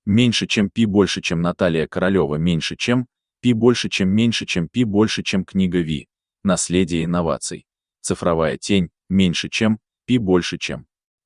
меньше чем пи больше чем Наталья Королева меньше чем, пи больше чем меньше чем пи больше чем книга Ви, наследие инноваций, цифровая тень, меньше чем, пи больше чем.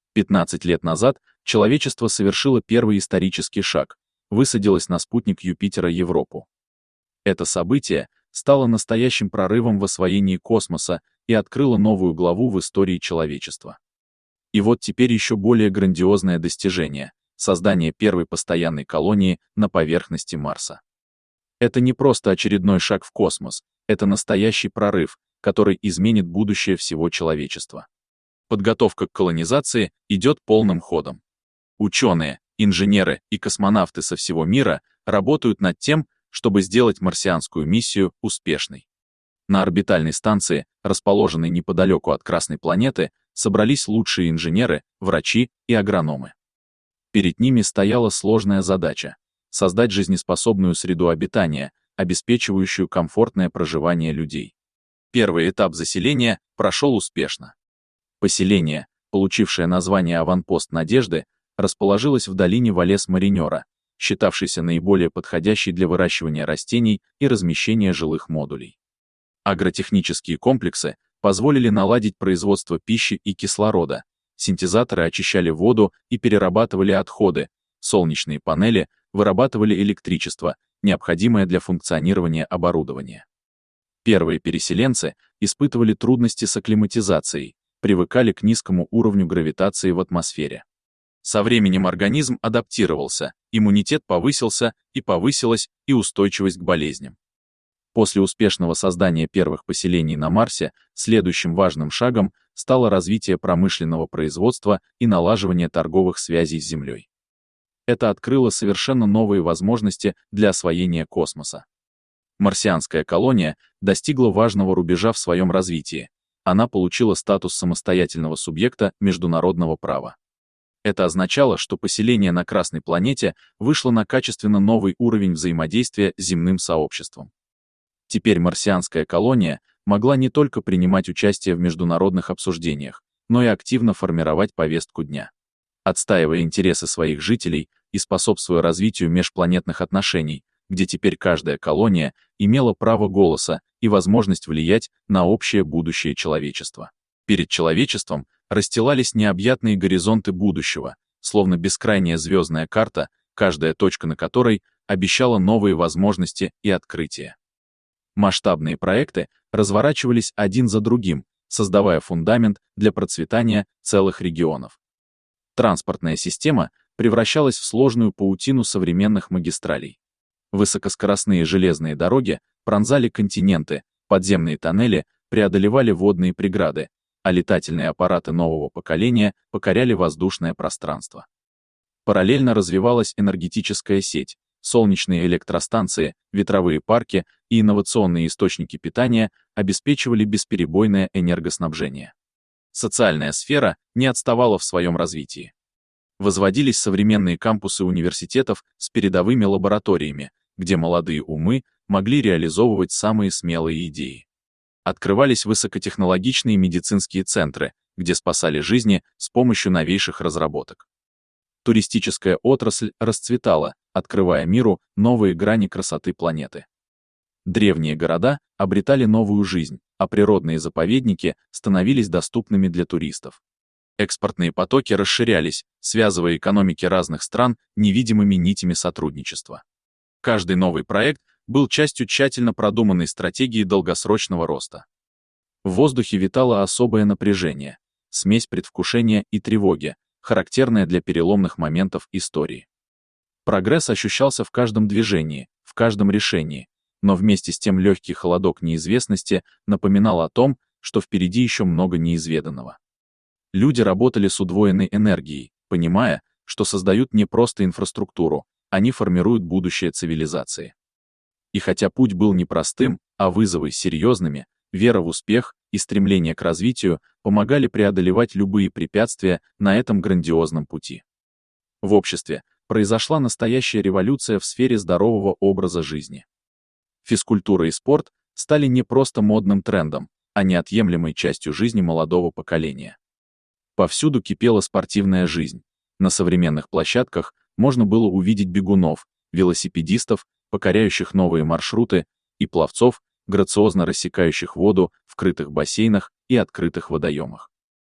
15 лет назад человечество совершило первый исторический шаг, высадилось на спутник Юпитера Европу. Это событие стало настоящим прорывом в освоении космоса и открыло новую главу в истории человечества. И вот теперь еще более грандиозное достижение — создание первой постоянной колонии на поверхности Марса. Это не просто очередной шаг в космос, это настоящий прорыв, который изменит будущее всего человечества. Подготовка к колонизации идет полным ходом. Ученые, инженеры и космонавты со всего мира работают над тем, чтобы сделать марсианскую миссию успешной. На орбитальной станции, расположенной неподалеку от Красной планеты, собрались лучшие инженеры, врачи и агрономы. Перед ними стояла сложная задача — создать жизнеспособную среду обитания, обеспечивающую комфортное проживание людей. Первый этап заселения прошел успешно. Поселение, получившее название «Аванпост Надежды», расположилось в долине Валес-Маринера, считавшейся наиболее подходящей для выращивания растений и размещения жилых модулей. Агротехнические комплексы позволили наладить производство пищи и кислорода, синтезаторы очищали воду и перерабатывали отходы, солнечные панели вырабатывали электричество, необходимое для функционирования оборудования. Первые переселенцы испытывали трудности с акклиматизацией, привыкали к низкому уровню гравитации в атмосфере. Со временем организм адаптировался, иммунитет повысился, и повысилась и устойчивость к болезням. После успешного создания первых поселений на Марсе следующим важным шагом стало развитие промышленного производства и налаживание торговых связей с Землей. Это открыло совершенно новые возможности для освоения космоса. Марсианская колония достигла важного рубежа в своем развитии. Она получила статус самостоятельного субъекта международного права. Это означало, что поселение на Красной планете вышло на качественно новый уровень взаимодействия с земным сообществом. Теперь марсианская колония могла не только принимать участие в международных обсуждениях, но и активно формировать повестку дня. Отстаивая интересы своих жителей и способствуя развитию межпланетных отношений, где теперь каждая колония имела право голоса и возможность влиять на общее будущее человечества. Перед человечеством расстилались необъятные горизонты будущего, словно бескрайняя звездная карта, каждая точка на которой обещала новые возможности и открытия. Масштабные проекты разворачивались один за другим, создавая фундамент для процветания целых регионов. Транспортная система превращалась в сложную паутину современных магистралей. Высокоскоростные железные дороги пронзали континенты, подземные тоннели преодолевали водные преграды, а летательные аппараты нового поколения покоряли воздушное пространство. Параллельно развивалась энергетическая сеть, солнечные электростанции, ветровые парки и инновационные источники питания обеспечивали бесперебойное энергоснабжение. Социальная сфера не отставала в своем развитии. Возводились современные кампусы университетов с передовыми лабораториями, где молодые умы могли реализовывать самые смелые идеи. Открывались высокотехнологичные медицинские центры, где спасали жизни с помощью новейших разработок. Туристическая отрасль расцветала, открывая миру новые грани красоты планеты. Древние города обретали новую жизнь, а природные заповедники становились доступными для туристов. Экспортные потоки расширялись, связывая экономики разных стран невидимыми нитями сотрудничества. Каждый новый проект был частью тщательно продуманной стратегии долгосрочного роста. В воздухе витало особое напряжение, смесь предвкушения и тревоги, характерная для переломных моментов истории. Прогресс ощущался в каждом движении, в каждом решении, но вместе с тем легкий холодок неизвестности напоминал о том, что впереди еще много неизведанного. Люди работали с удвоенной энергией, понимая, что создают не просто инфраструктуру, они формируют будущее цивилизации. И хотя путь был непростым, а вызовы серьезными, вера в успех и стремление к развитию помогали преодолевать любые препятствия на этом грандиозном пути. В обществе произошла настоящая революция в сфере здорового образа жизни. Физкультура и спорт стали не просто модным трендом, а неотъемлемой частью жизни молодого поколения. Повсюду кипела спортивная жизнь. На современных площадках можно было увидеть бегунов, велосипедистов, покоряющих новые маршруты, и пловцов, грациозно рассекающих воду в крытых бассейнах и открытых водоемах.